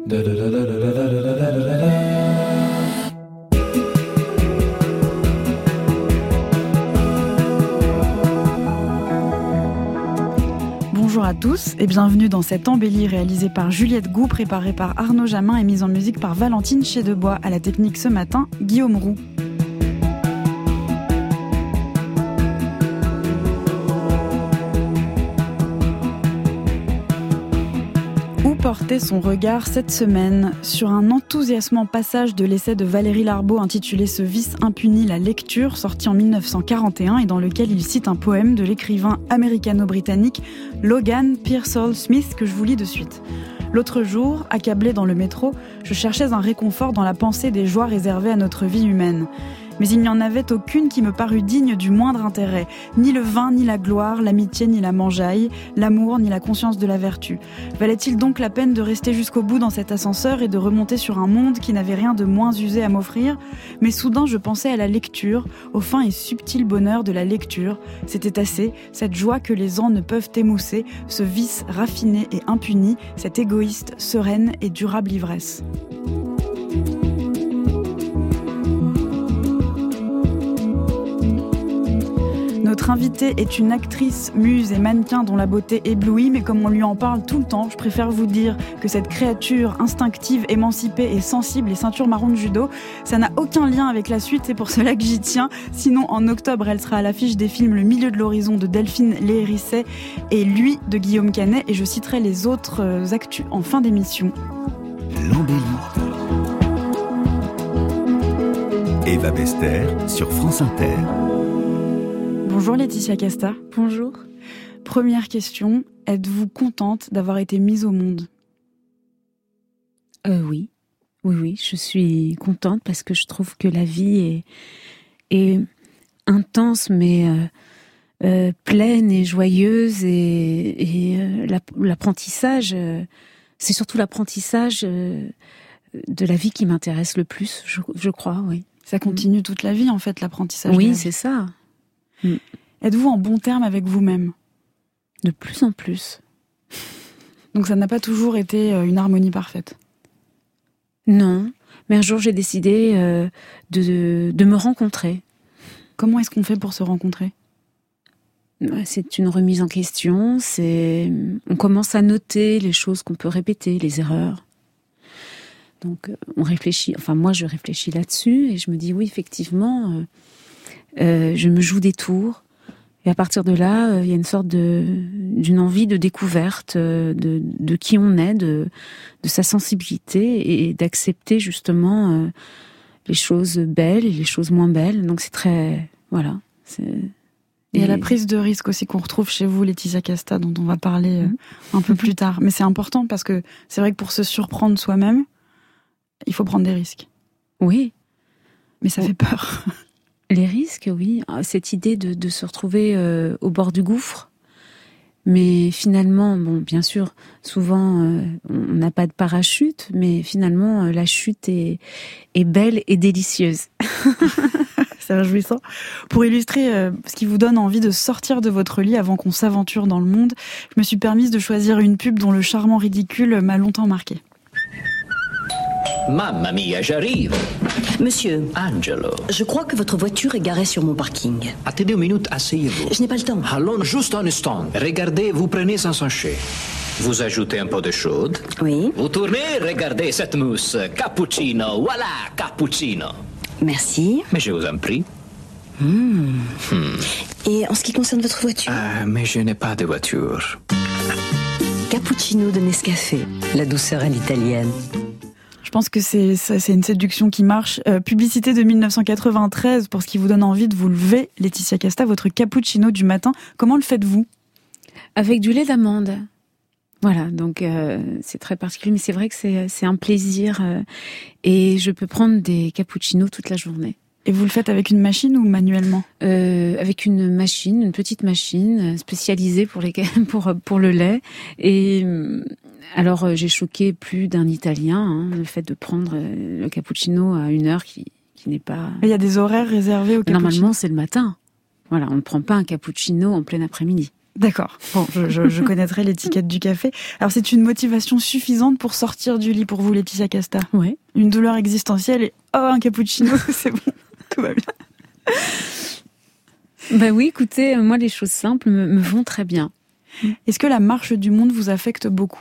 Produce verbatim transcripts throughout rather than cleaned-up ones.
Bonjour à tous et bienvenue dans cette embellie réalisée par Juliette Gou, préparée par Arnaud Jamin et mise en musique par Valentine Chedebois. À la technique ce matin, Guillaume Roux. Où porter son regard cette semaine? Sur un enthousiasmant passage de l'essai de Valérie Larbaud intitulé « Ce vice impuni, la lecture », sorti en dix-neuf cent quarante et un et dans lequel il cite un poème de l'écrivain américano-britannique Logan Pearsall Smith que je vous lis de suite. L'autre jour, accablé dans le métro, je cherchais un réconfort dans la pensée des joies réservées à notre vie humaine. Mais il n'y en avait aucune qui me parut digne du moindre intérêt. Ni le vin, ni la gloire, l'amitié, ni la mangeaille, l'amour, ni la conscience de la vertu. Valait-il donc la peine de rester jusqu'au bout dans cet ascenseur et de remonter sur un monde qui n'avait rien de moins usé à m'offrir? Mais soudain, je pensais à la lecture, au fin et subtil bonheur de la lecture. C'était assez, cette joie que les ans ne peuvent émousser, ce vice raffiné et impuni, cette égoïste, sereine et durable ivresse. Notre invitée est une actrice, muse et mannequin dont la beauté éblouit, mais comme on lui en parle tout le temps, je préfère vous dire que cette créature instinctive, émancipée et sensible et ceinture marron de judo, ça n'a aucun lien avec la suite, c'est pour cela que j'y tiens. Sinon, en octobre, elle sera à l'affiche des films Le milieu de l'horizon de Delphine Léhérisset et Lui de Guillaume Canet, et je citerai les autres actus en fin d'émission. L'embellie. Eva Bester sur France Inter. Bonjour Laetitia Casta. Bonjour. Première question, êtes-vous contente d'avoir été mise au monde ? euh, Oui, oui, oui, je suis contente parce que je trouve que la vie est, est intense mais euh, euh, pleine et joyeuse et, et euh, l'apprentissage, euh, c'est surtout l'apprentissage euh, de la vie qui m'intéresse le plus, je, je crois, oui. Ça continue toute la vie en fait, l'apprentissage. Oui, c'est ça. Mm. Êtes-vous en bon terme avec vous-même ? De plus en plus. Donc ça n'a pas toujours été une harmonie parfaite ? Non, mais un jour j'ai décidé euh, de, de me rencontrer. Comment est-ce qu'on fait pour se rencontrer ? C'est une remise en question, c'est... on commence à noter les choses qu'on peut répéter, les erreurs. Donc on réfléchit, enfin moi je réfléchis là-dessus et je me dis oui effectivement... Euh, Euh, je me joue des tours et à partir de là, il euh, y a une sorte de d'une envie de découverte euh, de, de qui on est, de, de sa sensibilité et d'accepter justement euh, les choses belles et les choses moins belles. Donc c'est très voilà. C'est... Et il y a la prise de risque aussi qu'on retrouve chez vous, Laetitia Casta, dont on va parler euh, un peu plus tard. Mais c'est important parce que c'est vrai que pour se surprendre soi-même, il faut prendre des risques. Oui, mais ça fait peur. Les risques, oui. Cette idée de, de se retrouver euh, au bord du gouffre. Mais finalement, bon, bien sûr, souvent, euh, on n'a pas de parachute, mais finalement, euh, la chute est, est belle et délicieuse. C'est réjouissant. Pour illustrer euh, ce qui vous donne envie de sortir de votre lit avant qu'on s'aventure dans le monde, je me suis permise de choisir une pub dont le charmant ridicule m'a longtemps marqué. Mamma mia, j'arrive. Monsieur. Angelo. Je crois que votre voiture est garée sur mon parking. Attendez une minute, asseyez-vous. Je n'ai pas le temps. Allons juste un instant. Regardez, vous prenez un sachet. Vous ajoutez un peu de chaude. Oui. Vous tournez, regardez cette mousse. Cappuccino, voilà, cappuccino. Merci. Mais je vous en prie. Mmh. Hmm. Et en ce qui concerne votre voiture ? Ah, mais je n'ai pas de voiture. Cappuccino de Nescafé, la douceur à l'italienne. Je pense que c'est, c'est une séduction qui marche. Euh, publicité de dix-neuf cent quatre-vingt-treize, pour ce qui vous donne envie de vous lever, Laetitia Casta, votre cappuccino du matin. Comment le faites-vous ? Avec du lait d'amande. Voilà, donc euh, c'est très particulier, mais c'est vrai que c'est, c'est un plaisir. Euh, et je peux prendre des cappuccinos toute la journée. Et vous le faites avec une machine ou manuellement ? euh, Avec une machine, une petite machine spécialisée pour, les, pour, pour le lait. Et... Alors, j'ai choqué plus d'un Italien, hein, le fait de prendre le cappuccino à une heure qui, qui n'est pas... Il y a des horaires réservés au cappuccino ? Normalement, c'est le matin. Voilà, on ne prend pas un cappuccino en plein après-midi. D'accord. Bon, je, je, je connaîtrai l'étiquette du café. Alors, c'est une motivation suffisante pour sortir du lit pour vous, Laetitia Casta? Oui. Une douleur existentielle et oh, un cappuccino, c'est bon, tout va bien. Ben oui, écoutez, moi, les choses simples me, me vont très bien. Est-ce que la marche du monde vous affecte beaucoup?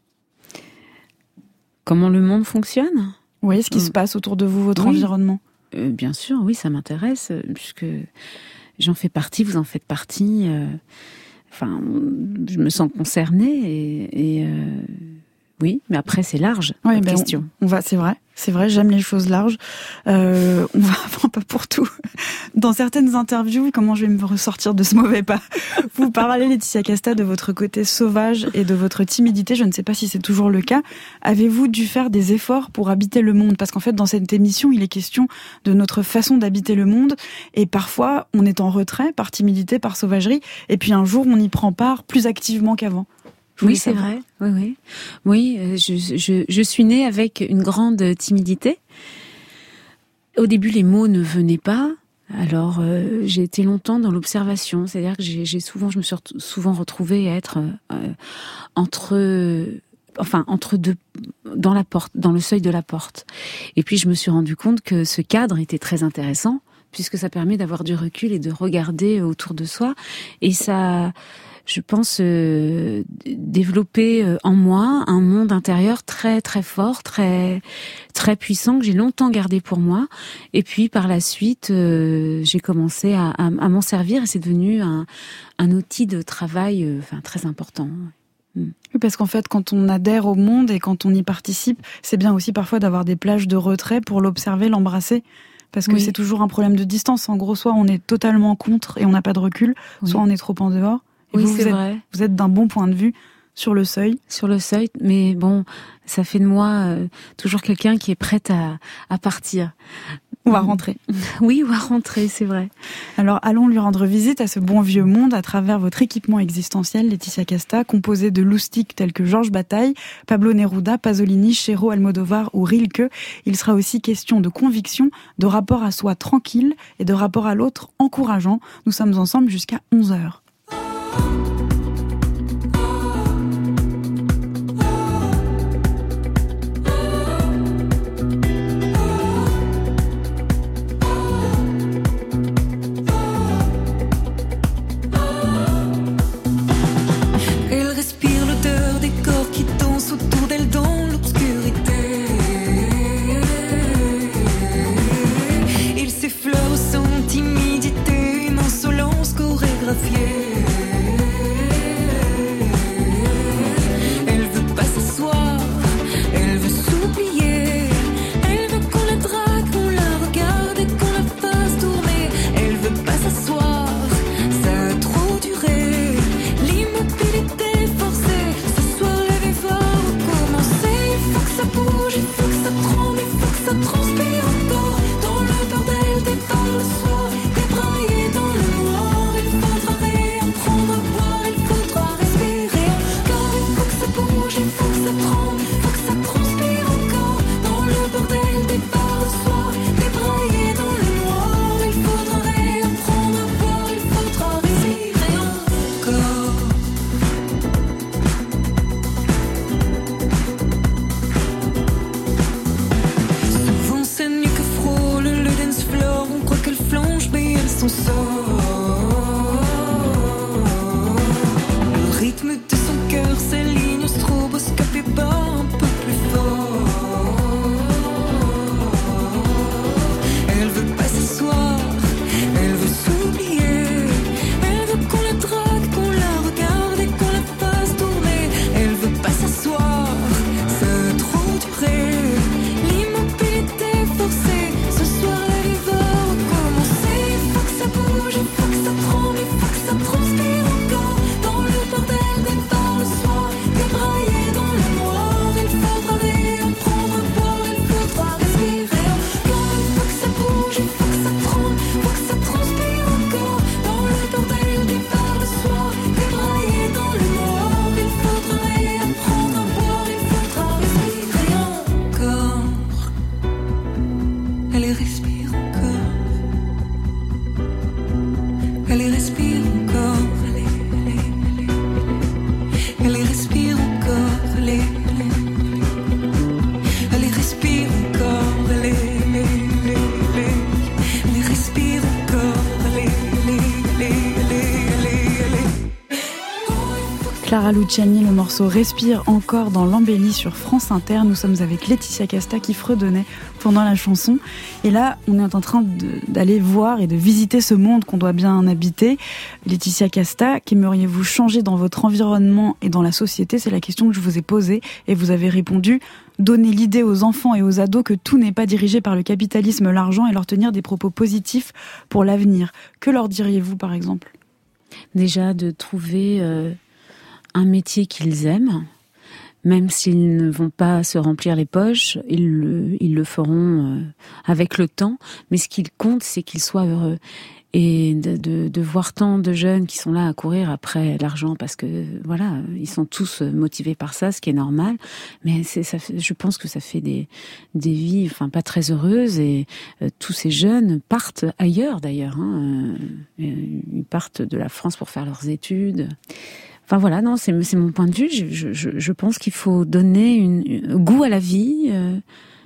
Comment le monde fonctionne? Oui, ce qui mmh. se passe autour de vous, votre oui. environnement. Euh, bien sûr, oui, ça m'intéresse, puisque j'en fais partie, vous en faites partie. Euh, enfin, je me sens concernée et, et euh, oui, mais après c'est large, oui, la ben question. On, on va, c'est vrai, c'est vrai, j'aime les choses larges. Euh, on va, enfin, pas pour tout. Dans certaines interviews, comment je vais me ressortir de ce mauvais pas? Vous parlez, Laetitia Casta, de votre côté sauvage et de votre timidité. Je ne sais pas si c'est toujours le cas. Avez-vous dû faire des efforts pour habiter le monde? Parce qu'en fait, dans cette émission, il est question de notre façon d'habiter le monde. Et parfois, on est en retrait par timidité, par sauvagerie. Et puis un jour, on y prend part plus activement qu'avant. Oui, c'est vrai. Oui, oui. Oui, je, je, je suis née avec une grande timidité. Au début, les mots ne venaient pas. Alors, euh, j'ai été longtemps dans l'observation. C'est-à-dire que j'ai, j'ai souvent, je me suis souvent retrouvée à être euh, entre, enfin, entre deux, dans la porte, dans le seuil de la porte. Et puis, je me suis rendu compte que ce cadre était très intéressant, puisque ça permet d'avoir du recul et de regarder autour de soi. Et ça, je pense, euh, développer euh, en moi un monde intérieur très très fort, très très puissant que j'ai longtemps gardé pour moi. Et puis par la suite, euh, j'ai commencé à, à, à m'en servir et c'est devenu un, un outil de travail, euh, enfin très important. Oui, parce qu'en fait, quand on adhère au monde et quand on y participe, c'est bien aussi parfois d'avoir des plages de retrait pour l'observer, l'embrasser. Parce que oui. c'est toujours un problème de distance. En gros, soit on est totalement contre et on n'a pas de recul, oui. soit on est trop en dehors. Et oui, vous, c'est vous êtes, vrai. Vous êtes d'un bon point de vue sur le seuil. Sur le seuil, mais bon, ça fait de moi euh, toujours quelqu'un qui est prête à, à partir. Ou à rentrer. Oui, ou à rentrer, c'est vrai. Alors, allons lui rendre visite à ce bon vieux monde à travers votre équipement existentiel, Laetitia Casta, composé de loustiques tels que Georges Bataille, Pablo Neruda, Pasolini, Chéreau, Almodovar ou Rilke. Il sera aussi question de conviction, de rapport à soi tranquille et de rapport à l'autre encourageant. Nous sommes ensemble jusqu'à onze heures. Dans le bordel des par le soir, débrailler dans le Luciani, le morceau Respire encore dans l'embellie sur France Inter. Nous sommes avec Laetitia Casta qui fredonnait pendant la chanson. Et là, on est en train de, d'aller voir et de visiter ce monde qu'on doit bien habiter. Laetitia Casta, qu'aimeriez-vous changer dans votre environnement et dans la société ? C'est la question que je vous ai posée et vous avez répondu « Donner l'idée aux enfants et aux ados que tout n'est pas dirigé par le capitalisme, l'argent et leur tenir des propos positifs pour l'avenir ». Que leur diriez-vous par exemple ? Déjà de trouver euh, un métier qu'ils aiment, même s'ils ne vont pas se remplir les poches, ils le, ils le feront euh, avec le temps. Mais ce qu'il compte, c'est qu'ils soient heureux. Et de, de, de voir tant de jeunes qui sont là à courir après l'argent, parce que voilà, ils sont tous motivés par ça, ce qui est normal. Mais c'est, ça fait, je pense que ça fait des, des vies, enfin pas très heureuses. Et euh, tous ces jeunes partent ailleurs d'ailleurs. Hein, euh, ils partent de la France pour faire leurs études. Enfin voilà, non, c'est, c'est mon point de vue. Je, je, je pense qu'il faut donner une, une goût à la vie, euh,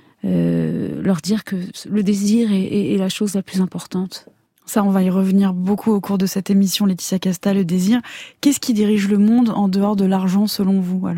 euh, leur dire que le désir est, est, est la chose la plus importante. Ça, on va y revenir beaucoup au cours de cette émission, Laetitia Casta, le désir. Qu'est-ce qui dirige le monde en dehors de l'argent, selon vous, alors ?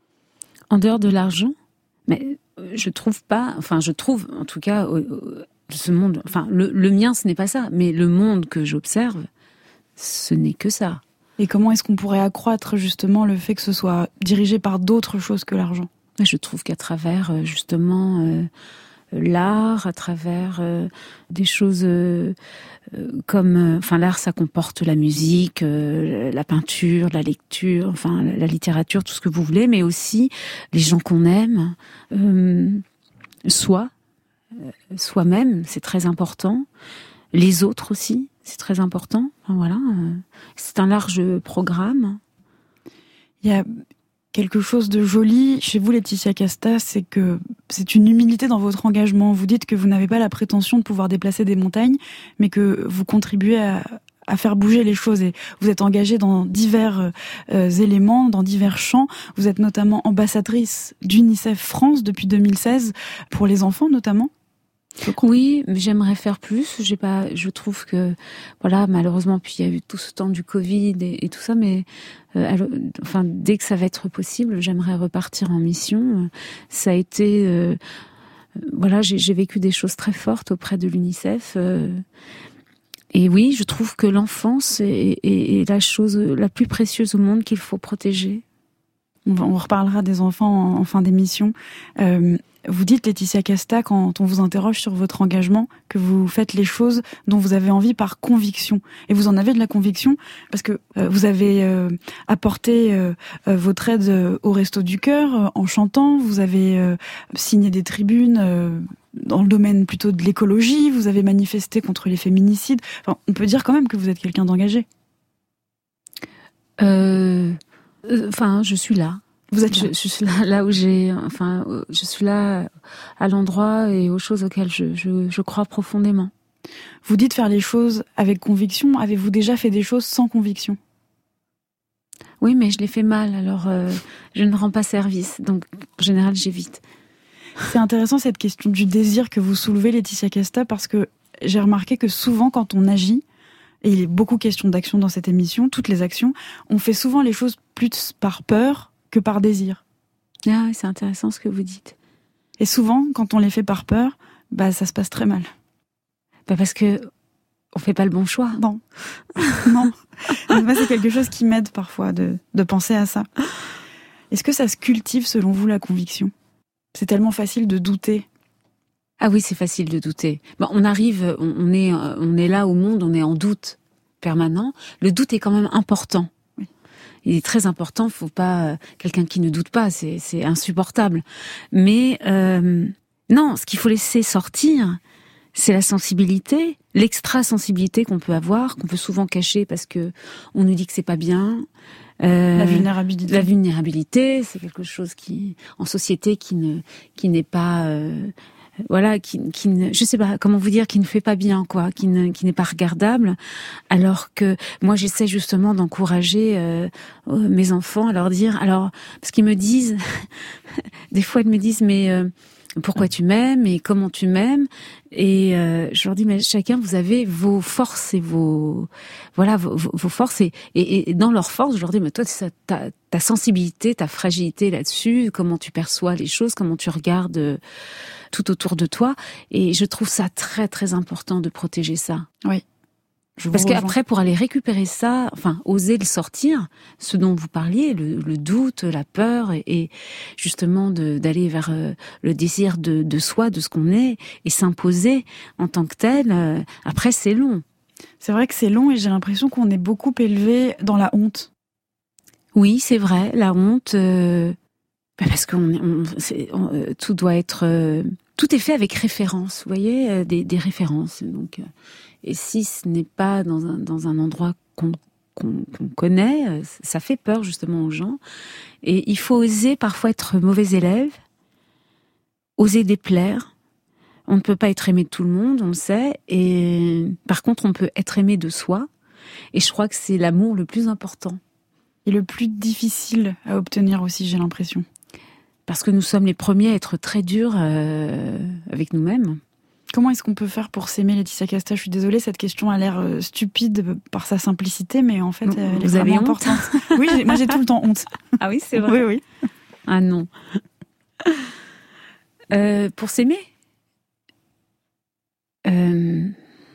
En dehors de l'argent ? Mais je trouve pas, enfin, je trouve, en tout cas, ce monde, enfin, le, le mien, ce n'est pas ça, mais le monde que j'observe, ce n'est que ça. Et comment est-ce qu'on pourrait accroître, justement, le fait que ce soit dirigé par d'autres choses que l'argent ? Je trouve qu'à travers, justement, euh, l'art, à travers euh, des choses euh, comme, euh, enfin l'art, ça comporte la musique, euh, la peinture, la lecture, enfin la, la littérature, tout ce que vous voulez, mais aussi les gens qu'on aime, euh, soi, euh, soi-même, c'est très important. Les autres aussi, c'est très important. Enfin, voilà, euh, c'est un large programme. Il y a quelque chose de joli chez vous, Laetitia Casta, c'est que c'est une humilité dans votre engagement. Vous dites que vous n'avez pas la prétention de pouvoir déplacer des montagnes, mais que vous contribuez à, à faire bouger les choses. Et vous êtes engagée dans divers euh, éléments, dans divers champs. Vous êtes notamment ambassadrice d'UNICEF France depuis deux mille seize, pour les enfants notamment. Oui, mais j'aimerais faire plus. J'ai pas, je trouve que, voilà, malheureusement, puis il y a eu tout ce temps du Covid et, et tout ça, mais euh, alors, enfin, dès que ça va être possible, j'aimerais repartir en mission. Ça a été, euh, voilà, j'ai, j'ai vécu des choses très fortes auprès de l'UNICEF. Euh, et oui, je trouve que l'enfance est, est, est la chose la plus précieuse au monde qu'il faut protéger. On, on reparlera des enfants en, en fin d'émission. Euh, Vous dites, Laetitia Casta, quand on vous interroge sur votre engagement, que vous faites les choses dont vous avez envie par conviction. Et vous en avez de la conviction parce que euh, vous avez euh, apporté euh, euh, votre aide euh, au Resto du Cœur euh, en chantant, vous avez euh, signé des tribunes euh, dans le domaine plutôt de l'écologie, vous avez manifesté contre les féminicides. Enfin, on peut dire quand même que vous êtes quelqu'un d'engagé. Euh, euh, enfin, je suis là. Vous êtes là. Je, je suis là, là où j'ai, enfin, je suis là à l'endroit et aux choses auxquelles je, je, je crois profondément. Vous dites faire les choses avec conviction. Avez-vous déjà fait des choses sans conviction ? Oui, mais je les fais mal, alors euh, je ne rends pas service. Donc, en général, j'évite. C'est intéressant cette question du désir que vous soulevez, Laetitia Casta, parce que j'ai remarqué que souvent, quand on agit, et il est beaucoup question d'action dans cette émission, toutes les actions, on fait souvent les choses plus par peur que par désir. Ah, c'est intéressant ce que vous dites. Et souvent, quand on les fait par peur, bah ça se passe très mal. Bah parce que on fait pas le bon choix. Non, non. Moi, c'est quelque chose qui m'aide parfois de de penser à ça. Est-ce que ça se cultive selon vous la conviction ? C'est tellement facile de douter. Ah oui, c'est facile de douter. Bon, on arrive, on, on est, on est là au monde, on est en doute permanent. Le doute est quand même important. Il est très important, faut pas euh, quelqu'un qui ne doute pas, c'est, c'est insupportable. Mais euh, non, ce qu'il faut laisser sortir, c'est la sensibilité, l'extra-sensibilité qu'on peut avoir, qu'on peut souvent cacher parce que on nous dit que c'est pas bien. Euh, la vulnérabilité. La vulnérabilité, c'est quelque chose qui, en société, qui ne, qui n'est pas euh, voilà, qui, qui ne, je sais pas comment vous dire, qui ne fait pas bien, quoi, qui ne, qui n'est pas regardable. Alors que moi, j'essaie justement d'encourager euh, mes enfants à leur dire, alors, parce qu'ils me disent, des fois, ils me disent, mais euh, pourquoi tu m'aimes et comment tu m'aimes. Et euh, je leur dis, mais chacun, vous avez vos forces et vos voilà vos, vos forces et, et, et dans leurs forces, je leur dis, mais toi, c'est ça, ta, ta sensibilité, ta fragilité là-dessus, comment tu perçois les choses, comment tu regardes tout autour de toi. Et je trouve ça très très important de protéger ça. Oui. Parce qu'après, pour aller récupérer ça, enfin, oser le sortir, ce dont vous parliez, le, le doute, la peur, et, et justement de, d'aller vers euh, le désir de, de soi, de ce qu'on est, et s'imposer en tant que tel, euh, après, c'est long. C'est vrai que c'est long et j'ai l'impression qu'on est beaucoup élevé dans la honte. Oui, c'est vrai, la honte, euh, parce que on, on, c'est, on, euh, tout doit être... Euh, tout est fait avec référence, vous voyez, euh, des, des références, donc... Euh, Et si ce n'est pas dans un, dans un endroit qu'on, qu'on, qu'on connaît, ça fait peur justement aux gens. Et il faut oser parfois être mauvais élève, oser déplaire. On ne peut pas être aimé de tout le monde, on le sait. Et par contre, on peut être aimé de soi. Et je crois que c'est l'amour le plus important. Et le plus difficile à obtenir aussi, j'ai l'impression. Parce que nous sommes les premiers à être très durs euh, avec nous-mêmes. Comment est-ce qu'on peut faire pour s'aimer, Laetitia Casta ? Je suis désolée, cette question a l'air euh, stupide par sa simplicité, mais en fait, Vous elle est avez vraiment honte importante. Oui, j'ai, moi j'ai tout le temps honte. Ah oui, c'est vrai. Oui, oui. Ah non. Euh, pour s'aimer euh,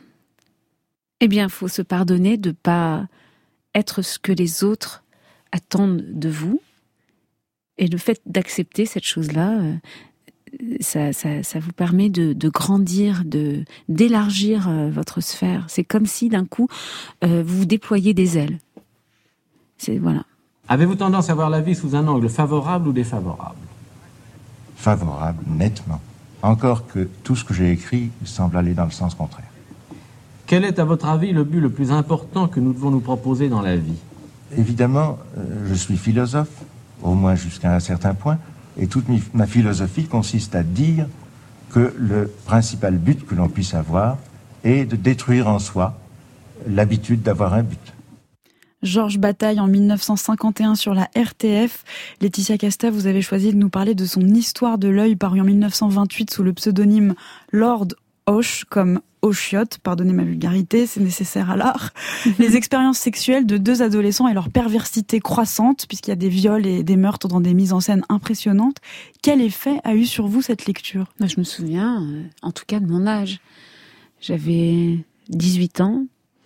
Eh bien, il faut se pardonner de ne pas être ce que les autres attendent de vous. Et le fait d'accepter cette chose-là... Euh, Ça, ça, ça vous permet de, de grandir, de, d'élargir euh, votre sphère. C'est comme si d'un coup, euh, vous déployiez des ailes. C'est, voilà. Avez-vous tendance à voir la vie sous un angle favorable ou défavorable ? Favorable, nettement. Encore que tout ce que j'ai écrit semble aller dans le sens contraire. Quel est, à votre avis, le but le plus important que nous devons nous proposer dans la vie ? Évidemment, euh, je suis philosophe, au moins jusqu'à un certain point. Et toute ma philosophie consiste à dire que le principal but que l'on puisse avoir est de détruire en soi l'habitude d'avoir un but. Georges Bataille en mille neuf cent cinquante et un sur la R T F. Laetitia Casta, vous avez choisi de nous parler de son Histoire de l'œil paru en mille neuf cent vingt-huit sous le pseudonyme Lord Hoche, comme Oshiotte, pardonnez ma vulgarité, c'est nécessaire à l'art. Les expériences sexuelles de deux adolescents et leur perversité croissante, puisqu'il y a des viols et des meurtres dans des mises en scène impressionnantes. Quel effet a eu sur vous cette lecture ? Je me souviens, en tout cas de mon âge. J'avais dix-huit ans.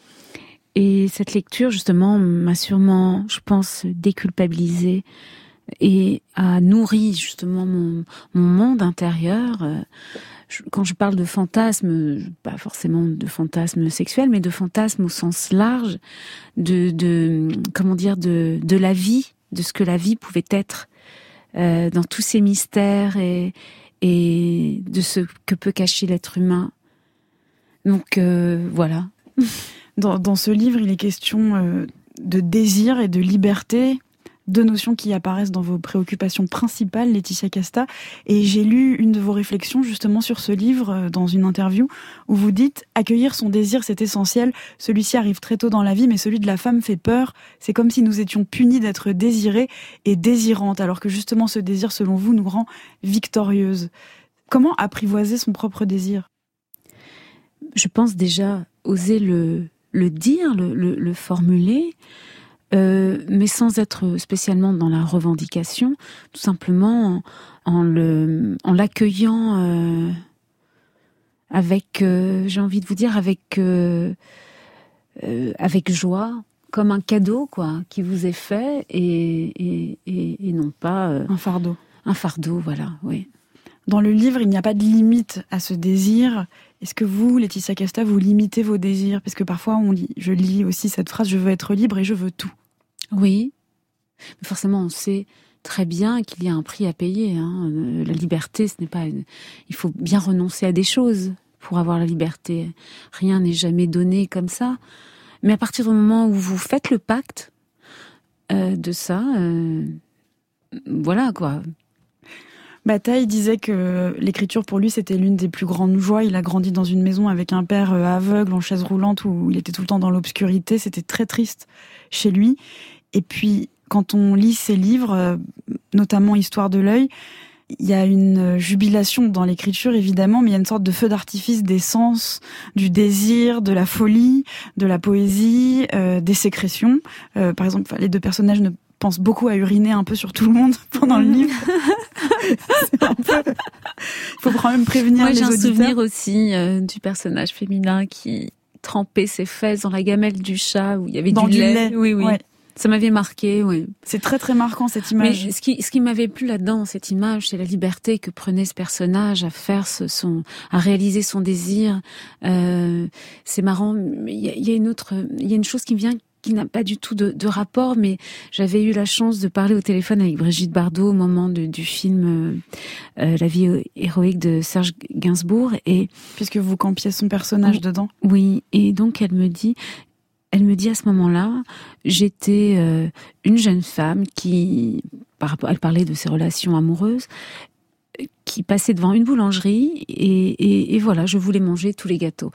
Et cette lecture, justement, m'a sûrement, je pense, déculpabilisée et a nourri, justement, mon, mon monde intérieur. Quand je parle de fantasme, pas forcément de fantasme sexuel, mais de fantasme au sens large, de, de comment dire, de, de la vie, de ce que la vie pouvait être, euh, dans tous ses mystères et, et de ce que peut cacher l'être humain. Donc, euh, voilà. Dans, dans ce livre, il est question euh, de désir et de liberté, deux notions qui apparaissent dans vos préoccupations principales, Laetitia Casta. Et j'ai lu une de vos réflexions justement sur ce livre euh, dans une interview où vous dites « Accueillir son désir, c'est essentiel. Celui-ci arrive très tôt dans la vie, mais celui de la femme fait peur. C'est comme si nous étions punis d'être désirées et désirantes, alors que justement ce désir, selon vous, nous rend victorieuses. » Comment apprivoiser son propre désir ? Je pense déjà oser le, le dire, le, le, le formuler, Euh, mais sans être spécialement dans la revendication, tout simplement en, en, le, en l'accueillant euh, avec, euh, j'ai envie de vous dire, avec, euh, euh, avec joie, comme un cadeau quoi, qui vous est fait et, et, et, et non pas... Euh, un fardeau. Un fardeau, voilà, oui. Dans le livre, il n'y a pas de limite à ce désir. Est-ce que vous, Laetitia Casta, vous limitez vos désirs ? Parce que parfois, on lit, je lis aussi cette phrase « Je veux être libre et je veux tout ». Oui, mais forcément, on sait très bien qu'il y a un prix à payer. Hein. La liberté, ce n'est pas... Une... Il faut bien renoncer à des choses pour avoir la liberté. Rien n'est jamais donné comme ça. Mais à partir du moment où vous faites le pacte euh, de ça, euh, voilà quoi... Bataille disait que l'écriture pour lui c'était l'une des plus grandes joies. Il a grandi dans une maison avec un père aveugle en chaise roulante où il était tout le temps dans l'obscurité. C'était très triste chez lui. Et puis quand on lit ses livres, notamment Histoire de l'œil, Il y a une jubilation dans l'écriture, évidemment, mais il y a une sorte de feu d'artifice des sens, du désir, de la folie, de la poésie, euh, des sécrétions. Euh, par exemple, les deux personnages ne pensent beaucoup à uriner un peu sur tout le monde pendant le livre. C'est un peu... faut quand même prévenir Moi, les auditeurs. Moi, j'ai un souvenir aussi euh, du personnage féminin qui trempait ses fesses dans la gamelle du chat où il y avait dans du, du lait. lait. Oui, oui. Ouais. Ça m'avait marqué, oui. C'est très très marquant cette image. Mais ce qui, ce qui m'avait plu là-dedans, cette image, c'est la liberté que prenait ce personnage à faire ce, son, à réaliser son désir. Euh, c'est marrant. Il y a, il y a une autre, il y a une chose qui me vient qui n'a pas du tout de, de rapport, mais j'avais eu la chance de parler au téléphone avec Brigitte Bardot au moment de, du film euh, La vie héroïque de Serge Gainsbourg, et puisque vous campiez son personnage oh, dedans. Oui, et donc elle me dit. Elle me dit à ce moment-là, j'étais euh, une jeune femme qui, par rapport, elle parlait de ses relations amoureuses, qui passait devant une boulangerie et, et, et voilà, je voulais manger tous les gâteaux.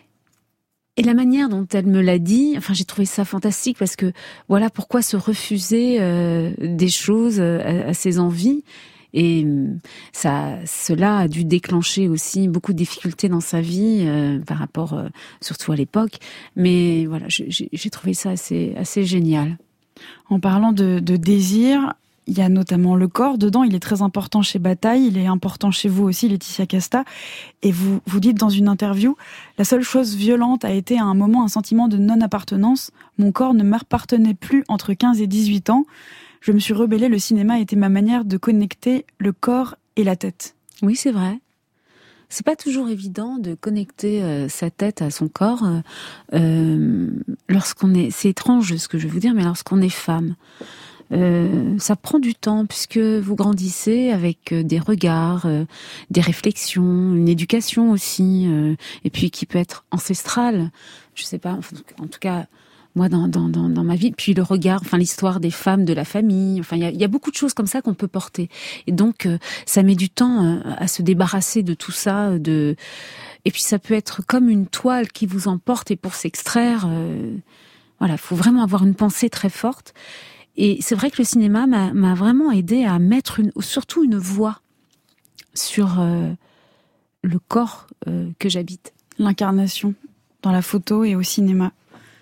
Et la manière dont elle me l'a dit, enfin, j'ai trouvé ça fantastique parce que voilà pourquoi se refuser euh, des choses à, à ses envies. Et ça, cela a dû déclencher aussi beaucoup de difficultés dans sa vie euh, par rapport, euh, surtout à l'époque. Mais voilà, j'ai, j'ai trouvé ça assez, assez génial. En parlant de, de désir, il y a notamment le corps dedans. Il est très important chez Bataille. Il est important chez vous aussi, Laetitia Casta. Et vous, vous dites dans une interview, la seule chose violente a été à un moment un sentiment de non-appartenance. Mon corps ne m'appartenait plus entre quinze et dix-huit ans. Je me suis rebellée, le cinéma était ma manière de connecter le corps et la tête. Oui, c'est vrai. C'est pas toujours évident de connecter euh, sa tête à son corps euh, lorsqu'on est... C'est étrange ce que je vais vous dire, mais lorsqu'on est femme. Euh, ça prend du temps puisque vous grandissez avec euh, des regards, euh, des réflexions, une éducation aussi, euh, et puis qui peut être ancestrale. Je sais pas, enfin, en tout cas... moi dans, dans, dans, dans ma vie, puis le regard, enfin l'histoire des femmes, de la famille, enfin il y a, y a beaucoup de choses comme ça qu'on peut porter. Et donc euh, ça met du temps euh, à se débarrasser de tout ça, de et puis ça peut être comme une toile qui vous emporte et pour s'extraire, euh... voilà, faut vraiment avoir une pensée très forte. Et c'est vrai que le cinéma m'a, m'a vraiment aidé à mettre une, surtout une voix sur euh, le corps euh, que j'habite. L'incarnation dans la photo et au cinéma.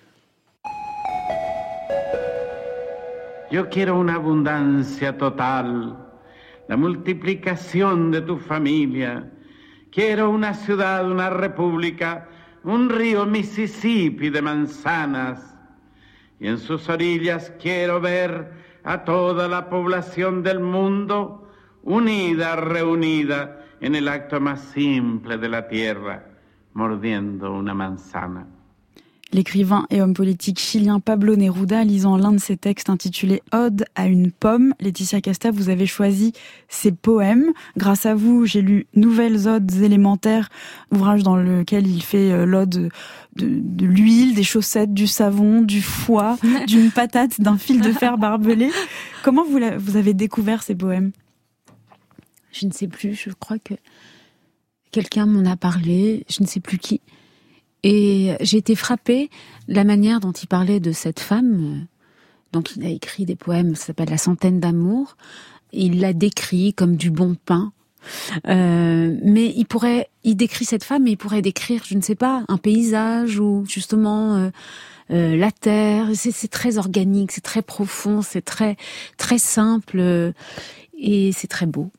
Yo quiero una abundancia total, la multiplicación de tu familia. Quiero una ciudad, una república, un río Mississippi de manzanas. Y en sus orillas quiero ver a toda la población del mundo unida, reunida en el acto más simple de la tierra, mordiendo una manzana. L'écrivain et homme politique chilien Pablo Neruda lisant l'un de ses textes intitulé « Ode à une pomme ». Laetitia Casta, vous avez choisi ses poèmes. Grâce à vous, j'ai lu « Nouvelles odes élémentaires », ouvrage dans lequel il fait l'ode de, de l'huile, des chaussettes, du savon, du foie, d'une patate, d'un fil de fer barbelé. Comment vous, la, vous avez découvert ces poèmes ? Je ne sais plus, je crois que quelqu'un m'en a parlé, je ne sais plus qui. Et j'ai été frappée de la manière dont il parlait de cette femme. Donc il a écrit des poèmes, ça s'appelle La centaine d'amour. Il l'a décrit comme du bon pain. Euh, mais il pourrait, il décrit cette femme, mais il pourrait décrire, je ne sais pas, un paysage ou justement euh, euh, la terre. C'est, c'est très organique, c'est très profond, c'est très très simple euh, et c'est très beau.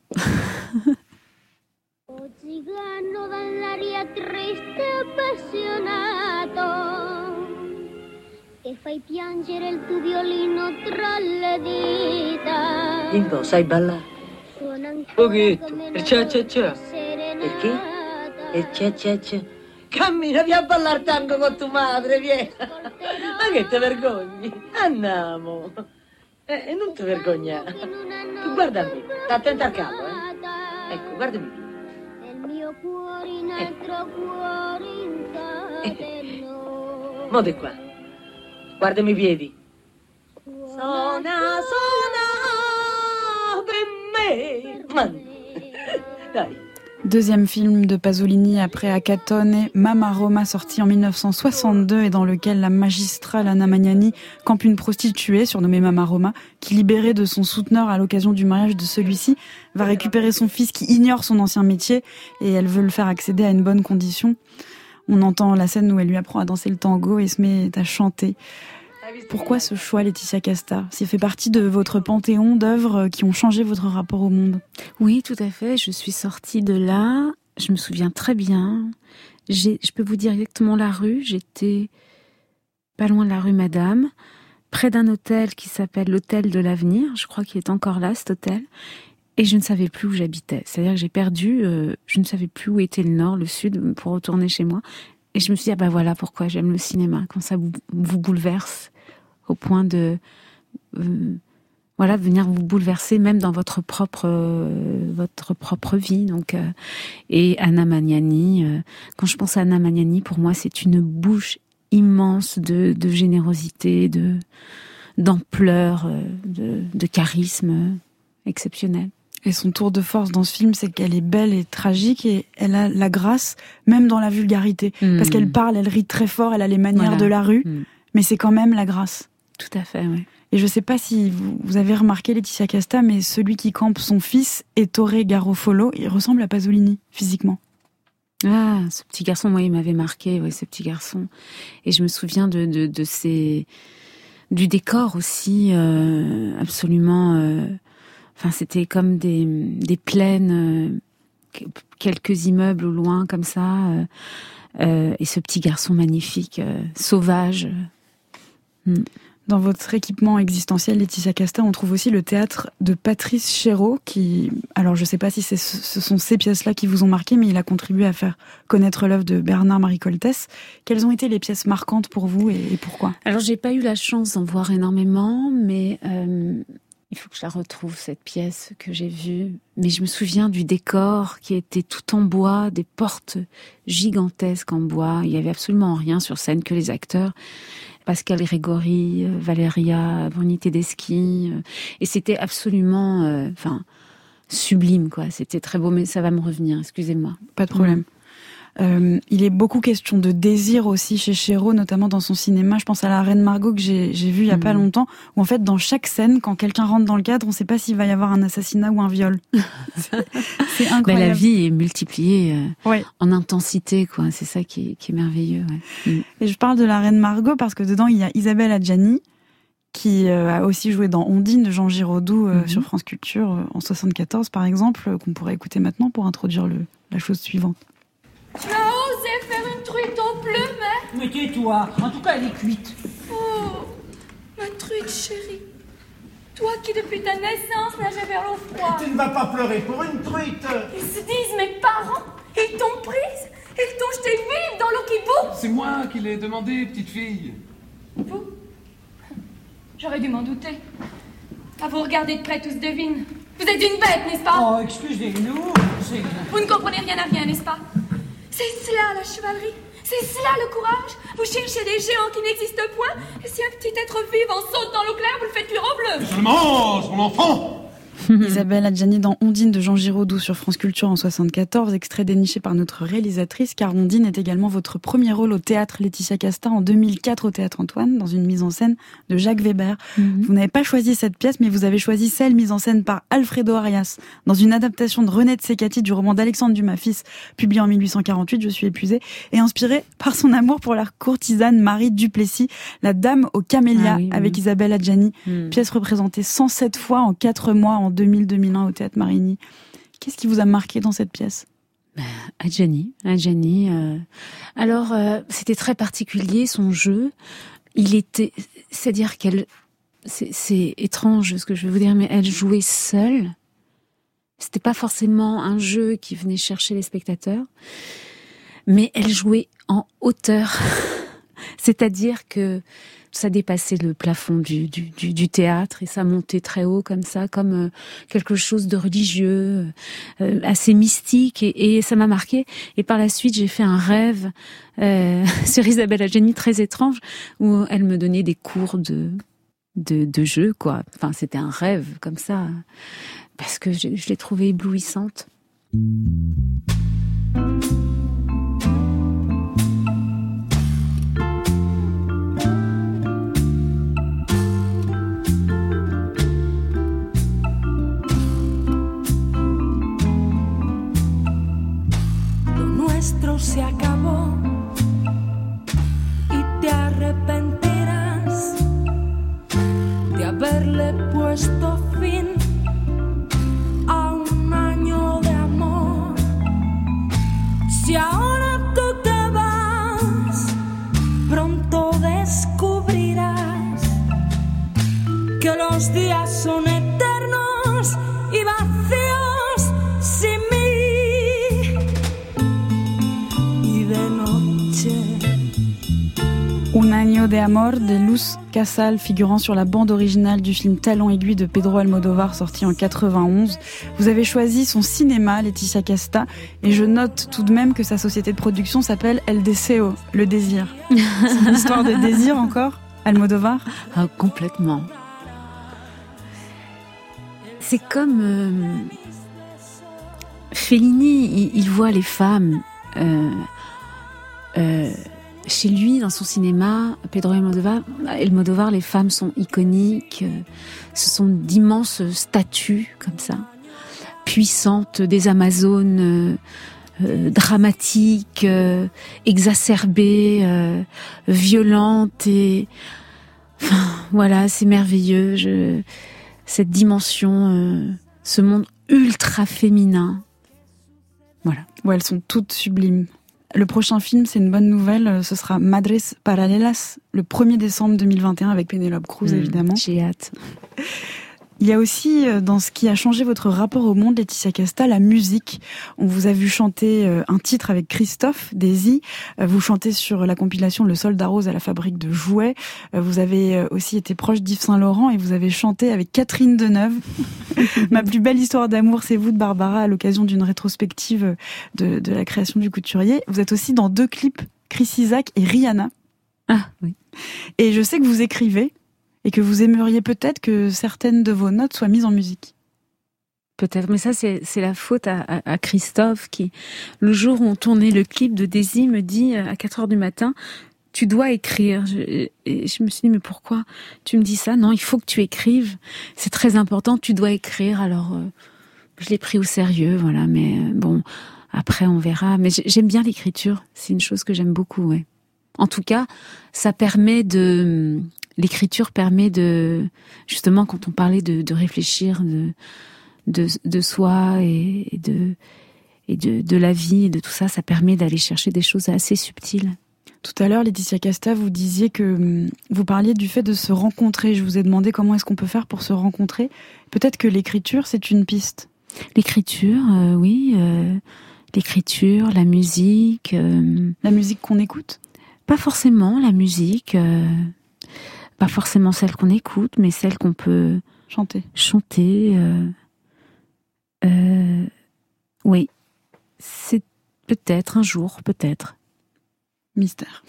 Cigano dall'aria triste appassionato che fai piangere il tuo violino tra le dita. Dimbo, sai ballare? Pochino, il cia cia cia. Perché? Il cia cia cia. Cammina, vieni a ballare tango con tua madre, vieni. Ma che te vergogni? Andiamo. Eh, non ti vergognare. Tu guardami, sta attenta al capo, eh. Ecco, guardami. Eh. Mo di qua. Guardami i piedi. Sona, sona per me. Man. Dai. Deuxième film de Pasolini après Acatone, Mamma Roma, sorti en dix-neuf cent soixante-deux et dans lequel la magistrale Anna Magnani campe une prostituée, surnommée Mamma Roma, qui, libérée de son souteneur à l'occasion du mariage de celui-ci, va récupérer son fils qui ignore son ancien métier et elle veut le faire accéder à une bonne condition. On entend la scène où elle lui apprend à danser le tango et se met à chanter. Pourquoi ce choix, Laetitia Casta ? Ça fait partie de votre panthéon d'œuvres qui ont changé votre rapport au monde. Oui, tout à fait. Je suis sortie de là. Je me souviens très bien. J'ai, je peux vous dire exactement la rue. J'étais pas loin de la rue Madame, près d'un hôtel qui s'appelle l'Hôtel de l'Avenir. Je crois qu'il est encore là, cet hôtel. Et je ne savais plus où j'habitais. C'est-à-dire que j'ai perdu, euh, je ne savais plus où était le nord, le sud, pour retourner chez moi. Et je me suis dit, ah ben voilà pourquoi j'aime le cinéma, quand ça vous, vous bouleverse au point de euh, voilà venir vous bouleverser même dans votre propre euh, votre propre vie. Donc euh, et Anna Magnani, euh, quand je pense à Anna Magnani, pour moi c'est une bouche immense de, de générosité, de d'ampleur, euh, de, de charisme euh, exceptionnel. Et son tour de force dans ce film, c'est qu'elle est belle et tragique et elle a la grâce, même dans la vulgarité. Mmh. Parce qu'elle parle, elle rit très fort, elle a les manières voilà. de la rue, mmh. mais c'est quand même la grâce. Tout à fait, oui. Et je ne sais pas si vous, vous avez remarqué, Laetitia Casta, mais celui qui campe son fils, Ettore Garofalo, il ressemble à Pasolini, physiquement. Ah, ce petit garçon, moi, il m'avait marqué, oui, ce petit garçon. Et je me souviens de, de, de ces... du décor aussi, euh, absolument... Euh... Enfin, c'était comme des, des plaines, euh, quelques immeubles au loin, comme ça. Euh, euh, et ce petit garçon magnifique, euh, sauvage. Mm. Dans votre équipement existentiel, Laetitia Casta, on trouve aussi le théâtre de Patrice Chéreau, qui, alors je ne sais pas si c'est, ce sont ces pièces-là qui vous ont marqué, mais il a contribué à faire connaître l'œuvre de Bernard-Marie Coltès. Quelles ont été les pièces marquantes pour vous et, et pourquoi ? Alors, j'ai pas eu la chance d'en voir énormément, mais euh, il faut que je la retrouve, cette pièce que j'ai vue. Mais je me souviens du décor qui était tout en bois, des portes gigantesques en bois. Il y avait absolument rien sur scène que les acteurs. Pascal Grégory, Valéria Bruni Tedeschi, et c'était absolument, euh, enfin, sublime, quoi. C'était très beau, mais ça va me revenir, excusez-moi. Pas de problème. Euh, il est beaucoup question de désir aussi chez Chéreau, notamment dans son cinéma. Je pense à La Reine Margot que j'ai, j'ai vu il y a mmh. pas longtemps, où en fait, dans chaque scène, quand quelqu'un rentre dans le cadre, on ne sait pas s'il va y avoir un assassinat ou un viol. C'est incroyable. Ben, la vie est multipliée euh, ouais. en intensité, quoi. C'est ça qui est, qui est merveilleux. Ouais. Mmh. Et je parle de La Reine Margot parce que dedans, il y a Isabelle Adjani, qui euh, a aussi joué dans Ondine de Jean Giraudoux euh, mmh. sur France Culture euh, en soixante-quatorze, par exemple, euh, qu'on pourrait écouter maintenant pour introduire le, la chose suivante. Tu as osé faire une truite au plumet? Mais tais-toi, en tout cas elle est cuite. Oh, ma truite chérie. Toi qui depuis ta naissance nageais vers l'eau froide. Tu ne vas pas pleurer pour une truite. Ils se disent mes parents, ils t'ont prise, ils t'ont jeté vive dans l'eau qui bout. C'est moi qui l'ai demandé, petite fille. Vous? J'aurais dû m'en douter. À vous regarder de près, tous devinent. Vous êtes une bête, n'est-ce pas? Oh, excusez-nous. C'est... Vous ne comprenez rien à rien, n'est-ce pas? C'est cela la chevalerie, c'est cela le courage. Vous cherchez des géants qui n'existent point, et si un petit être vivant saute dans l'eau claire, vous le faites cuire au bleu. Je le mange, mon enfant. Isabelle Adjani dans Ondine de Jean Giraudoux sur France Culture en soixante-quatorze, extrait déniché par notre réalisatrice, car Ondine est également votre premier rôle au théâtre, Laetitia Casta, en deux mille quatre au Théâtre Antoine, dans une mise en scène de Jacques Weber. Mm-hmm. Vous n'avez pas choisi cette pièce, mais vous avez choisi celle mise en scène par Alfredo Arias, dans une adaptation de René Tsekati du roman d'Alexandre Dumas fils, publié en mille huit cent quarante-huit, Je suis épuisée, et inspiré par son amour pour la courtisane Marie Duplessis, la dame aux camélias, ah oui, avec oui. Isabelle Adjani. Mm. Pièce représentée cent sept fois en quatre mois en deux mille deux mille un au Théâtre Marigny. Qu'est-ce qui vous a marqué dans cette pièce? Ben, Adjani, Adjani. Euh... Alors, euh, c'était très particulier son jeu. Il était, c'est-à-dire qu'elle, c'est, c'est étrange ce que je vais vous dire, mais elle jouait seule. C'était pas forcément un jeu qui venait chercher les spectateurs, mais elle jouait en hauteur. C'est-à-dire que ça dépassait le plafond du, du, du, du théâtre et ça montait très haut comme ça, comme euh, quelque chose de religieux, euh, assez mystique, et, et ça m'a marqué. Et par la suite, j'ai fait un rêve euh, sur Isabelle Adjani très étrange, où elle me donnait des cours de, de, de jeu, quoi. Enfin, c'était un rêve comme ça, parce que je, je l'ai trouvée éblouissante. Se acabó y te arrepentirás de haberle puesto fin a un año de amor. Si ahora tú te vas, pronto descubrirás que los días son eternos y vacíos sin mí. Un año de amor de Luz Casal, figurant sur la bande originale du film Talon aiguille de Pedro Almodóvar, sorti en quatre-vingt-onze. Vous avez choisi son cinéma, Laetitia Casta, et je note tout de même que sa société de production s'appelle El Deseo, le désir. C'est une histoire de désir encore, Almodóvar ? Ah, complètement. C'est comme euh, Fellini, il, il voit les femmes. Euh, euh, Chez lui, dans son cinéma, Pedro Almodóvar, Almodóvar, les femmes sont iconiques. Ce sont d'immenses statues, comme ça, puissantes, des Amazones, euh, euh, dramatiques, euh, exacerbées, euh, violentes. Et enfin, voilà, c'est merveilleux. Je... Cette dimension, euh, ce monde ultra féminin. Voilà. Ouais, elles sont toutes sublimes. Le prochain film, c'est une bonne nouvelle, ce sera Madres Paralelas, le premier décembre deux mille vingt et un, avec Penélope Cruz, mmh, évidemment. J'ai hâte. Il y a aussi, dans ce qui a changé votre rapport au monde, Laetitia Casta, la musique. On vous a vu chanter un titre avec Christophe Daisy. Vous chantez sur la compilation Le Soldat Rose à la fabrique de jouets. Vous avez aussi été proche d'Yves Saint-Laurent et vous avez chanté avec Catherine Deneuve. Ma plus belle histoire d'amour, c'est vous de Barbara, à l'occasion d'une rétrospective de, de la création du couturier. Vous êtes aussi dans deux clips, Chris Isaak et Rihanna. Ah oui. Et je sais que vous écrivez. Et que vous aimeriez peut-être que certaines de vos notes soient mises en musique. Peut-être, mais ça c'est, c'est la faute à, à, à Christophe qui, le jour où on tournait le clip de Daisy, me dit à quatre heures du matin, tu dois écrire. Je, et je me suis dit, mais pourquoi tu me dis ça ? Non, il faut que tu écrives. C'est très important, tu dois écrire. Alors, euh, je l'ai pris au sérieux, voilà. Mais euh, bon, après on verra. Mais j'aime bien l'écriture, c'est une chose que j'aime beaucoup, ouais. En tout cas, ça permet de... L'écriture permet de, justement, quand on parlait de, de réfléchir de, de, de soi et de, et de, de la vie et de tout ça, ça permet d'aller chercher des choses assez subtiles. Tout à l'heure, Laetitia Casta, vous disiez que vous parliez du fait de se rencontrer. Je vous ai demandé comment est-ce qu'on peut faire pour se rencontrer. Peut-être que l'écriture, c'est une piste. L'écriture, euh, oui. Euh, l'écriture, la musique. Euh, la musique qu'on écoute ? Pas forcément la musique... Euh, Pas forcément celle qu'on écoute, mais celle qu'on peut chanter. Chanter. Euh, euh, oui, c'est peut-être un jour, peut-être. Mystère.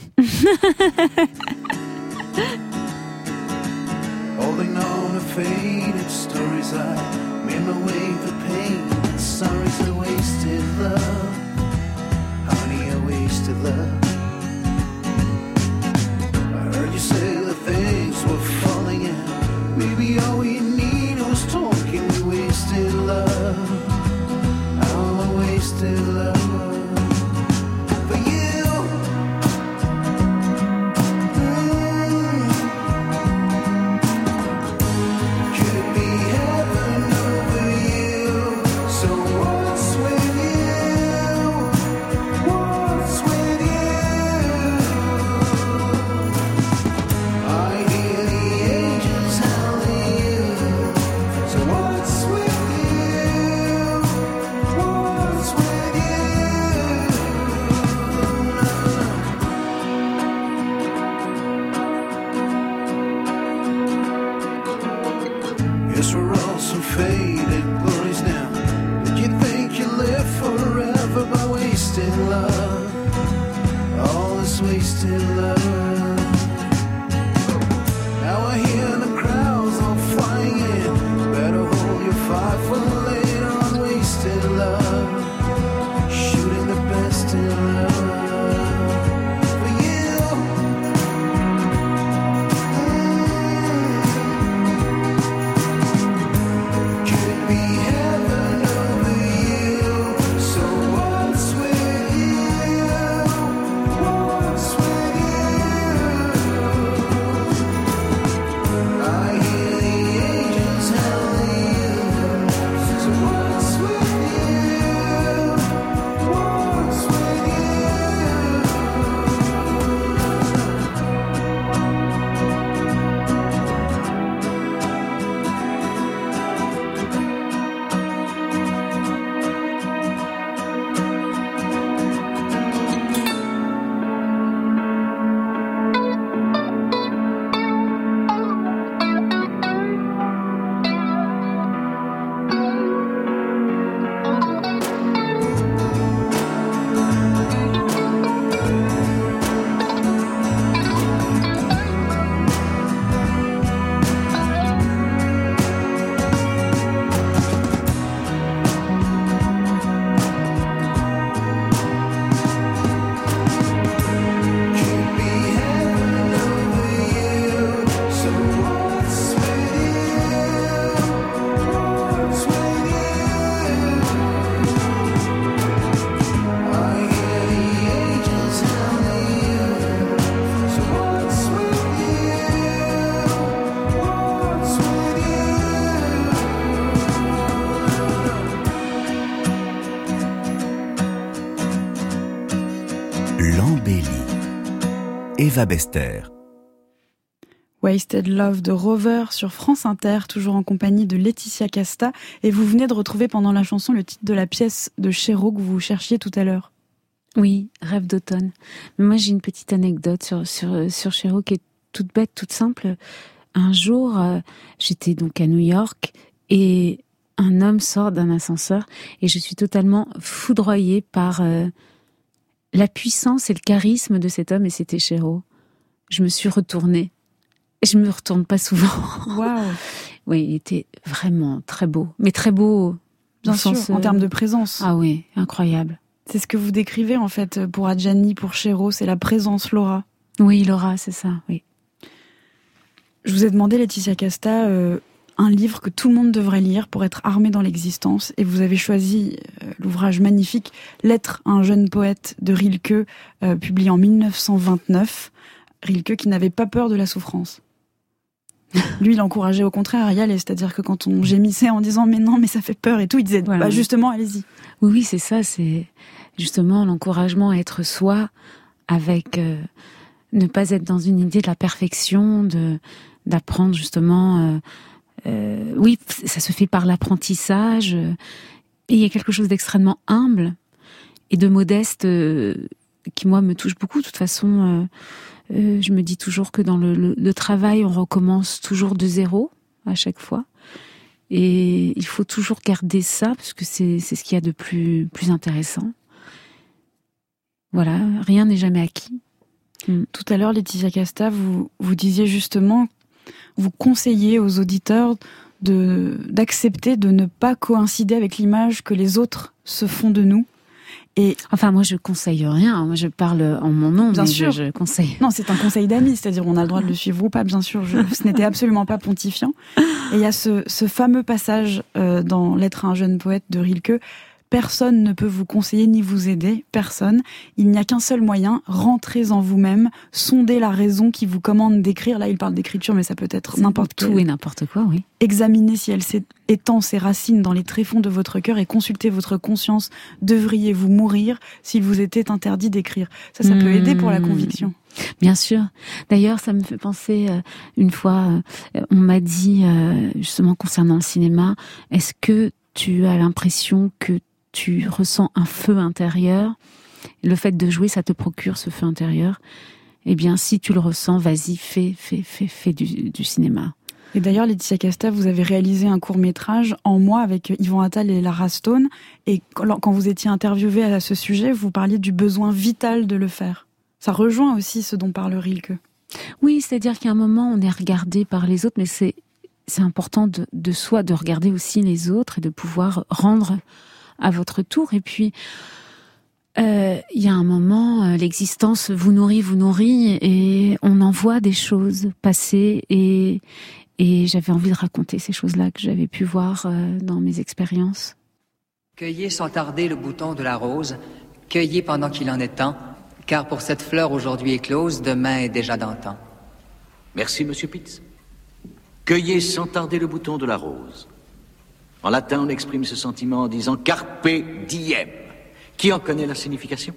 Holding on to faded stories, I made my way through pain. Sorry's a wasted love, honey, a wasted love. I heard you say that things were falling out. Maybe all we need was talking. We wasted love, all the wasted love. For you, mm, could it be heaven over you? So what's with you? What's with you? I hear the angels howling you. So what's with you? What's with you? Eva Bester. Wasted Love de Rover sur France Inter, toujours en compagnie de Laetitia Casta. Et vous venez de retrouver pendant la chanson le titre de la pièce de Chéreau que vous cherchiez tout à l'heure. Oui, Rêve d'automne. Mais moi, j'ai une petite anecdote sur, sur, sur Chéreau qui est toute bête, toute simple. Un jour, euh, j'étais donc à New York et un homme sort d'un ascenseur et je suis totalement foudroyée par euh, la puissance et le charisme de cet homme, et c'était Chéreau. Je me suis retournée. Je me retourne pas souvent. Waouh. Oui, il était vraiment très beau, mais très beau. Bien sûr, sens, en termes de présence. Ah oui, incroyable. C'est ce que vous décrivez en fait pour Adjani, pour Chéreau, c'est la présence, Laura. Oui, Laura, c'est ça, oui. Je vous ai demandé, Laetitia Casta, euh, un livre que tout le monde devrait lire pour être armé dans l'existence, et vous avez choisi euh, l'ouvrage magnifique « Lettre à un jeune poète » de Rilke, euh, publié en dix-neuf cent vingt-neuf. Rilke qui n'avait pas peur de la souffrance. Lui, il encourageait au contraire à y aller, c'est-à-dire que quand on gémissait en disant « mais non, mais ça fait peur » et tout, il disait voilà. « bah justement, allez-y ». Oui, oui, c'est ça, c'est justement l'encouragement à être soi, avec euh, ne pas être dans une idée de la perfection, de d'apprendre justement... Euh, euh, oui, ça se fait par l'apprentissage, euh, et il y a quelque chose d'extrêmement humble et de modeste euh, qui, moi, me touche beaucoup. De toute façon... Euh, Euh, je me dis toujours que dans le, le, le travail, on recommence toujours de zéro à chaque fois. Et il faut toujours garder ça, parce que c'est, c'est ce qu'il y a de plus, plus intéressant. Voilà, rien n'est jamais acquis. Mm. Tout à l'heure, Laetitia Casta, vous, vous disiez justement, vous conseillez aux auditeurs de, d'accepter de ne pas coïncider avec l'image que les autres se font de nous. Et enfin, moi, je conseille rien. Moi, je parle en mon nom, bien mais sûr. Je, je conseille. Non, c'est un conseil d'amis, c'est-à-dire on a le droit de le suivre ou pas, bien sûr. Je, ce n'était absolument pas pontifiant. Et il y a ce, ce fameux passage euh, dans Lettre à un jeune poète de Rilke. Personne ne peut vous conseiller ni vous aider, personne. Il n'y a qu'un seul moyen, rentrez en vous-même, sondez la raison qui vous commande d'écrire. Là, il parle d'écriture, mais ça peut être c'est n'importe tout quel. et n'importe quoi, oui. Examinez si elle étend ses racines dans les tréfonds de votre cœur et consultez votre conscience. Devriez-vous mourir s'il vous était interdit d'écrire? Ça, ça mmh. peut aider pour la conviction. Bien sûr. D'ailleurs, ça me fait penser, euh, une fois, euh, on m'a dit, euh, justement concernant le cinéma, est-ce que tu as l'impression que tu ressens un feu intérieur? Le fait de jouer, ça te procure ce feu intérieur. Eh bien, si tu le ressens, vas-y, fais, fais, fais, fais du, du cinéma. Et d'ailleurs, Laetitia Casta, vous avez réalisé un court-métrage en moi avec Yvan Attal et Lara Stone. Et quand vous étiez interviewée à ce sujet, vous parliez du besoin vital de le faire. Ça rejoint aussi ce dont parle Rilke. Oui, c'est-à-dire qu'à un moment, on est regardé par les autres, mais c'est, c'est important de, de soi, de regarder aussi les autres et de pouvoir rendre à votre tour. Et puis, il euh, y a un moment, euh, l'existence vous nourrit, vous nourrit, et on en voit des choses passer, et, et j'avais envie de raconter ces choses-là que j'avais pu voir euh, dans mes expériences. Cueillez sans tarder le bouton de la rose, cueillez pendant qu'il en est temps, car pour cette fleur aujourd'hui éclose, demain est déjà d'antan. Merci, monsieur Pitts. Cueillez sans tarder le bouton de la rose. En latin, on exprime ce sentiment en disant « carpe diem ». Qui en connaît la signification?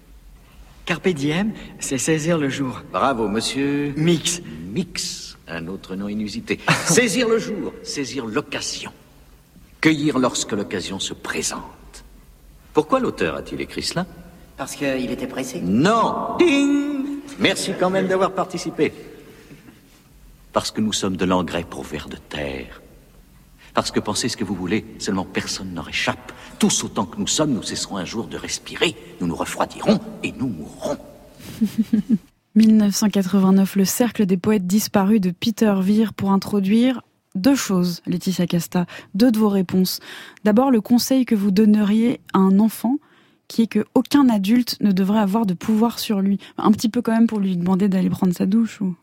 Carpe diem, c'est saisir le jour. Bravo, monsieur. Mix. Mix, un autre nom inusité. Saisir le jour, saisir l'occasion. Cueillir lorsque l'occasion se présente. Pourquoi l'auteur a-t-il écrit cela? Parce qu'il était pressé. Non. Ding. Merci quand même d'avoir participé. Parce que nous sommes de l'engrais pour vers de terre. Parce que pensez ce que vous voulez, seulement personne n'en échappe. Tous autant que nous sommes, nous cesserons un jour de respirer, nous nous refroidirons et nous mourrons. dix-neuf cent quatre-vingt-neuf, le cercle des poètes disparus de Peter Weir pour introduire deux choses, Laetitia Casta, deux de vos réponses. D'abord, le conseil que vous donneriez à un enfant, qui est qu'aucun adulte ne devrait avoir de pouvoir sur lui. Un petit peu quand même pour lui demander d'aller prendre sa douche ou...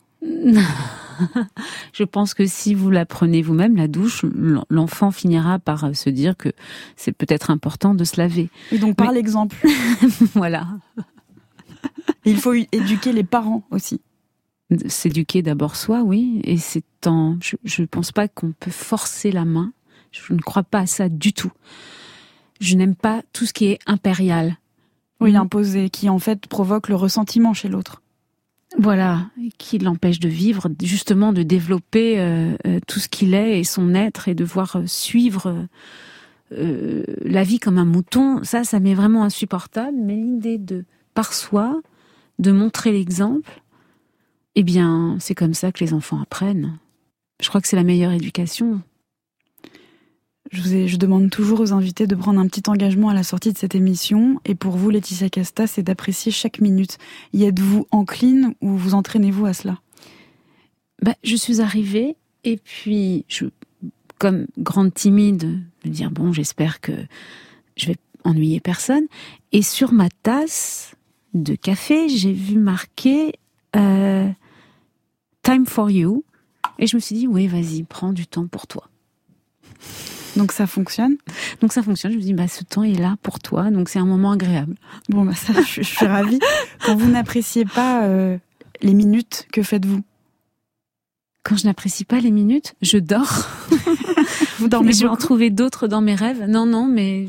Je pense que si vous la prenez vous-même, la douche, l'enfant finira par se dire que c'est peut-être important de se laver. Et donc par Mais... l'exemple. Voilà. Il faut éduquer les parents aussi. S'éduquer d'abord soi, oui. Et c'est en... Je ne pense pas qu'on peut forcer la main. Je ne crois pas à ça du tout. Je n'aime pas tout ce qui est impérial. Oui, imposé, qui en fait provoque le ressentiment chez l'autre. Voilà, qui l'empêche de vivre, justement de développer euh, euh, tout ce qu'il est et son être et de voir euh, suivre euh, la vie comme un mouton. Ça, ça m'est vraiment insupportable. Mais l'idée de, par soi, de montrer l'exemple, eh bien, c'est comme ça que les enfants apprennent. Je crois que c'est la meilleure éducation. Je, vous ai, je demande toujours aux invités de prendre un petit engagement à la sortie de cette émission. Et pour vous, Laetitia Casta, c'est d'apprécier chaque minute. Y êtes-vous encline ou vous entraînez-vous à cela ? Bah, je suis arrivée et puis, je, comme grande timide, me dire bon, j'espère que je vais ennuyer personne. Et sur ma tasse de café, j'ai vu marqué euh, Time for you. Et je me suis dit oui, vas-y, prends du temps pour toi. Donc ça fonctionne. Donc ça fonctionne. Je me dis bah ce temps est là pour toi, donc c'est un moment agréable. Bon bah ça, je, je suis ravie. Quand vous n'appréciez pas euh, les minutes, que faites-vous ? Quand je n'apprécie pas les minutes, je dors. Vous dormez Je vais en beaucoup ? trouver d'autres dans mes rêves. Non non, mais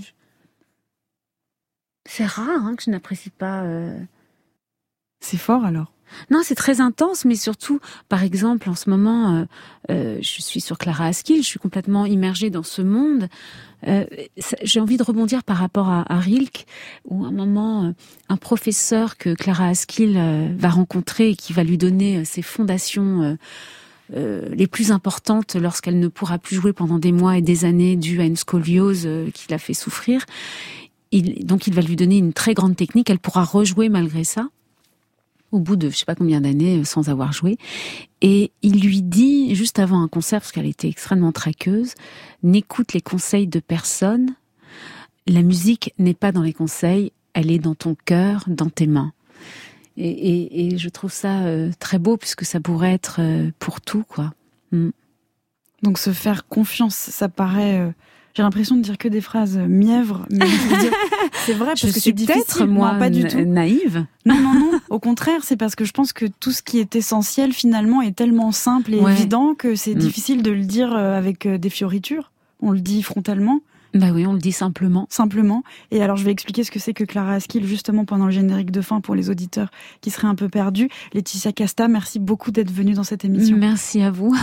c'est rare hein, que je n'apprécie pas. Euh... C'est fort alors. Non, c'est très intense, mais surtout, par exemple, en ce moment, euh, euh, je suis sur Clara Askill, je suis complètement immergée dans ce monde. Euh, ça, j'ai envie de rebondir par rapport à, à Rilke, où à un moment, euh, un professeur que Clara Askill euh, va rencontrer et qui va lui donner euh, ses fondations euh, euh, les plus importantes lorsqu'elle ne pourra plus jouer pendant des mois et des années due à une scoliose euh, qui l'a fait souffrir. Il, donc, il va lui donner une très grande technique, elle pourra rejouer malgré ça, au bout de je sais pas combien d'années sans avoir joué. Et il lui dit, juste avant un concert, parce qu'elle était extrêmement traqueuse, n'écoute les conseils de personne, la musique n'est pas dans les conseils, elle est dans ton cœur, dans tes mains. Et, et, et je trouve ça euh, très beau, puisque ça pourrait être euh, pour tout, quoi. Mm. Donc se faire confiance, ça paraît... Euh... J'ai l'impression de dire que des phrases mièvres, mais je veux dire, c'est vrai parce je que suis c'est difficile. Peut-être moi non, pas du tout. Naïve. Non, non, non. Au contraire, c'est parce que je pense que tout ce qui est essentiel finalement est tellement simple et ouais. évident que c'est mmh. difficile de le dire avec des fioritures. On le dit frontalement. Bah oui, on le dit simplement. Simplement. Et alors, je vais expliquer ce que c'est que Clara Askill, justement, pendant le générique de fin pour les auditeurs qui seraient un peu perdus. Laetitia Casta, merci beaucoup d'être venue dans cette émission. Merci à vous.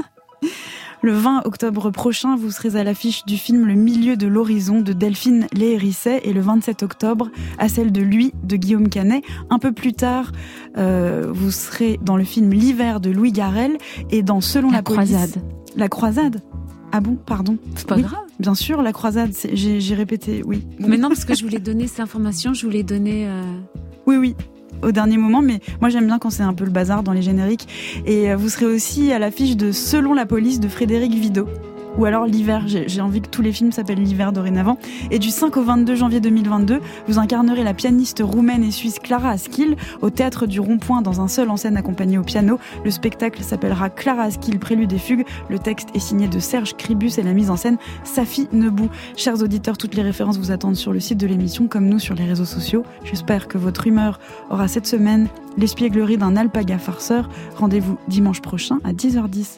Le vingt octobre prochain, vous serez à l'affiche du film Le milieu de l'horizon de Delphine Léhérisset et le vingt-sept octobre à celle de Lui de Guillaume Canet. Un peu plus tard, euh, vous serez dans le film L'hiver de Louis Garrel et dans Selon la, la croisade. Police. La croisade. Ah bon, pardon. C'est pas oui, grave. Bien sûr, la croisade, c'est, j'ai, j'ai répété, oui. Bon. Mais non, parce que je voulais donner cette information, je voulais donner... Euh... Oui, oui. Au dernier moment, mais moi j'aime bien quand c'est un peu le bazar dans les génériques. Et vous serez aussi à l'affiche de Selon la police de Frédéric Vidot. Ou alors L'hiver, j'ai, j'ai envie que tous les films s'appellent L'hiver dorénavant. Et du cinq au vingt-deux janvier deux mille vingt-deux, vous incarnerez la pianiste roumaine et suisse Clara Askill au Théâtre du Rond-Point dans un seul en scène accompagné au piano. Le spectacle s'appellera Clara Askill, Prélude et Fugue. Le texte est signé de Serge Cribus et la mise en scène Safi Nebou. Chers auditeurs, toutes les références vous attendent sur le site de l'émission comme nous sur les réseaux sociaux. J'espère que votre humeur aura cette semaine l'espièglerie d'un alpaga farceur. Rendez-vous dimanche prochain à dix heures dix.